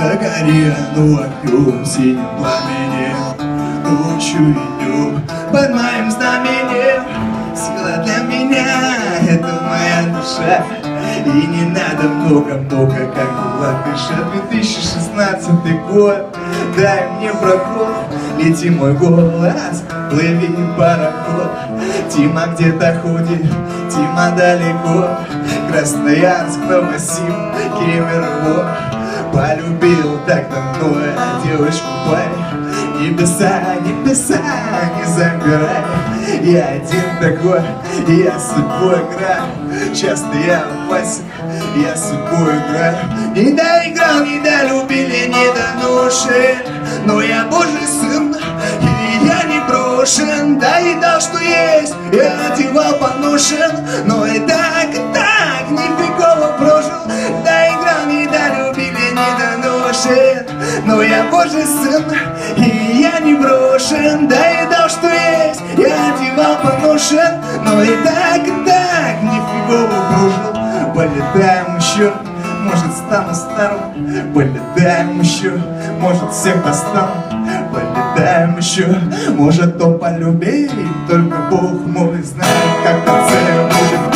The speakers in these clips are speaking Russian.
Догори оно огнем, синим пламенем, ночью и днем под моим знаменем. Сила для меня — это моя душа, и не надо много-много, как была крыша. 2016 год, дай мне проход, лети мой голос, плыви пароход. Тима где-то ходит, Тима далеко, Красноярск, Новосиб, Кемерово. Полюбил так давно девочку парень, небеса, небеса, не забирай. Я один такой, я с собой играю, часто я опасен, я с собой играю. Не доиграл, не долюбили, не доношен, но я Божий сын, и я не брошен. Да и дал, что есть, я одевал поношен, но и так, нифигово прожил. Доиграл, не долюбили, не доношен, но я Божий сын, и я не брошен. Да и дал, что есть, я одевал поношен, но и так, нифигово прожил. Полетаем еще, может стану старым, полетаем еще, может всех достану. Полетаем еще, может то полюбить, только Бог мой знает, как в конце будет.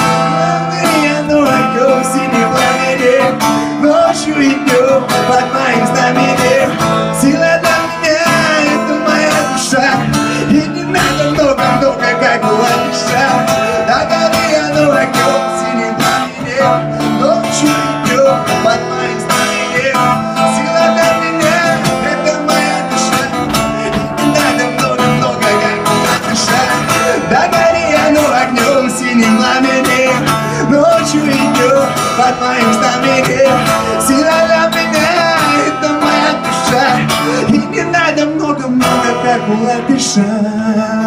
Ну огонь синий пламенем, ночью и днем под моим знаменем. Сила для меня — это моя душа, и не надо много-много, как была душа. Догори оно огонь синим пламенем, ночью и днем под моим знаменем. Сила для меня — это моя душа, и не надо много-много, как была душа. Догори оно огнем синим пламенем, ночью и днем под моим знаменем. Сила для меня — это моя душа, и не надо много-много, как была душа.